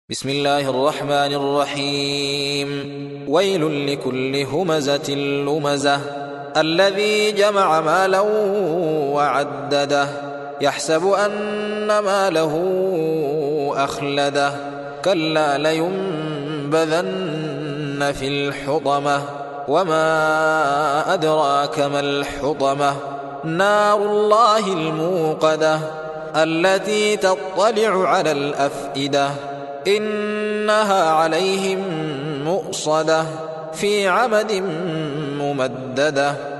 بسم الله الرحمن الرحيم. ويل لكل همزة لمزة الذي جمع مالا وعدده يحسب أن ماله أخلده كلا لينبذن في الحطمة وما أدراك ما الحطمة نار الله الموقدة التي تطلع على الأفئدة إنها عليهم مؤصدة في عمد ممددة.